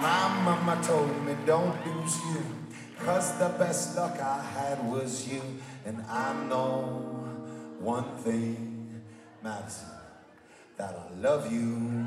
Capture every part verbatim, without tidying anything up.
My mama told me don't lose you, cause the best luck I had was you. And I know one thing, Madison, that I love you.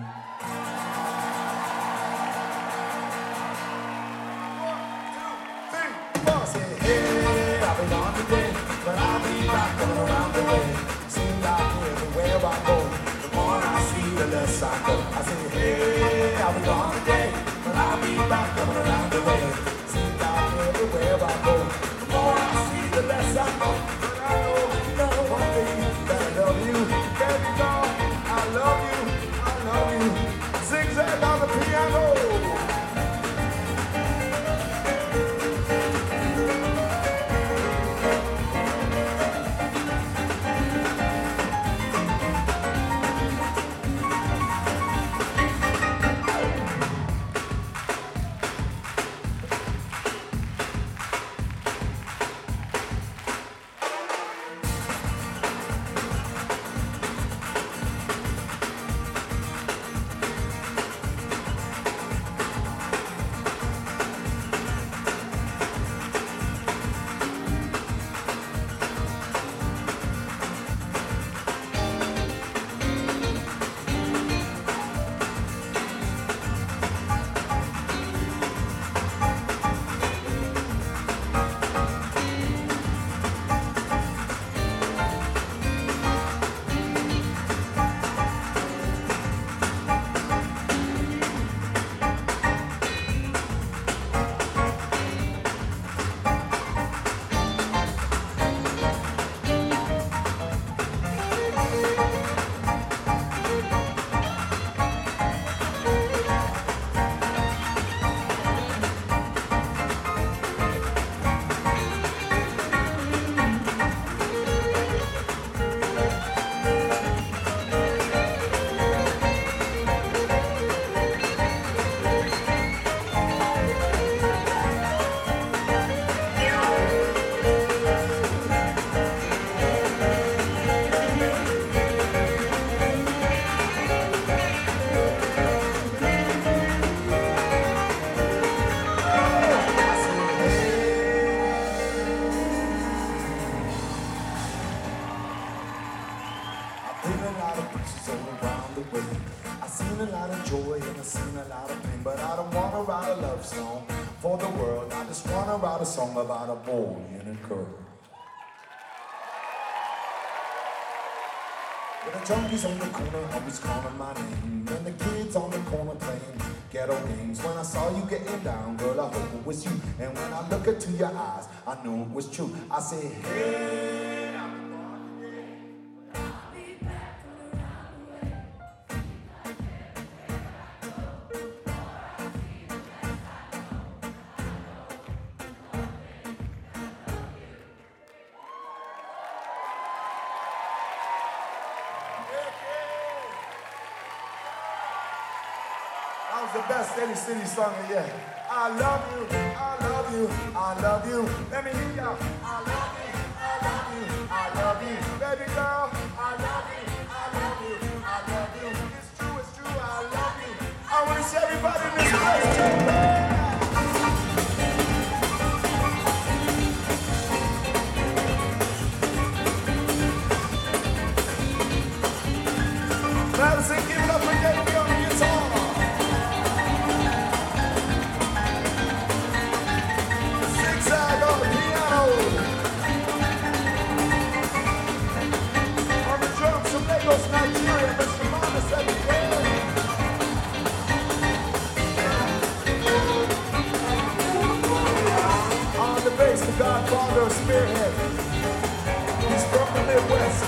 I've been gone today, but I'll be back coming around the way. Seems like everywhere I go, the more I see, the less I go. I say, hey, I'll be gone today, but I'll be back coming around the way. Seems like everywhere I go, the more I see, the less I go. But I know, know one thing, that I love you, baby girl. I love you, I love you. Zigzag on the piano. Song about a boy and a girl. When the junkies on the corner always calling my name, and the kids on the corner playing ghetto games. When I saw you getting down, girl, I hope it was you. And when I look into your eyes, I knew it was true. I said, hey, I'm the best Eddie City song yet. I love you, I love you, I love you. Let me hear ya. I love you, I love you, I love you. Baby girl, I love you, I love you, I love you. It's true, it's true, I love you. I wish everybody in this place jump in. Madison, give it up for Davey on the guitar. Zigzag on the piano. On the drums from Lagos, Nigeria, Mister Manas at the end. On the bass, the Godfather of Spearhead. He's from the Midwest.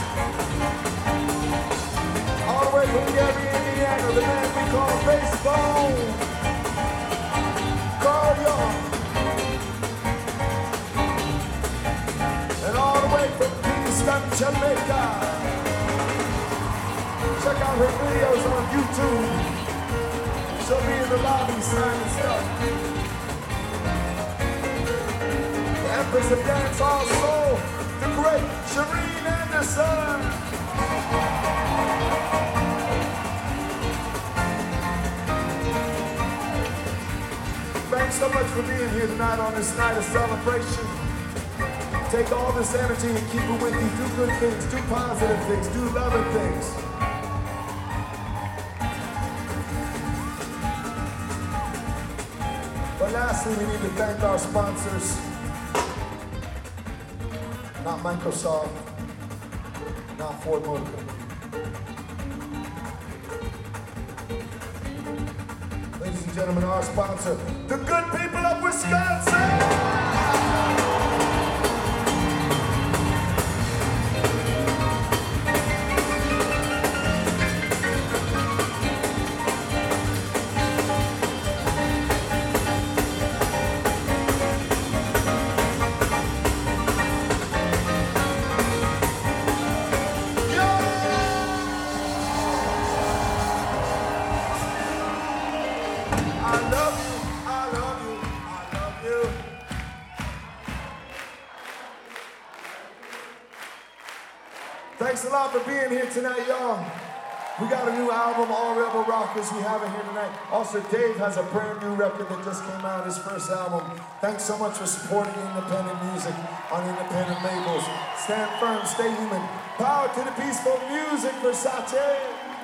All the way from Gary, Indiana, the man we call Bassbone, Carl Young. And all the way from Kingston, Jamaica. Check out her videos on YouTube. She'll be in the lobby signing stuff. The Empress of Dance Hall Soul, the great Shereen Anderson. Thanks so much for being here tonight on this night of celebration. Take all this energy and keep it with you. Do good things, do positive things, do loving things. But lastly, we need to thank our sponsors. Not Microsoft, not Ford Motor Company. Ladies and gentlemen, our sponsor, the good people of Wisconsin! Thanks a lot for being here tonight, y'all. We got a new album, All Rebel Rockers. We have it here tonight. Also, Dave has a brand new record that just came out, his first album. Thanks so much for supporting independent music on independent labels. Stand firm, stay human. Power to the peaceful music, Versace.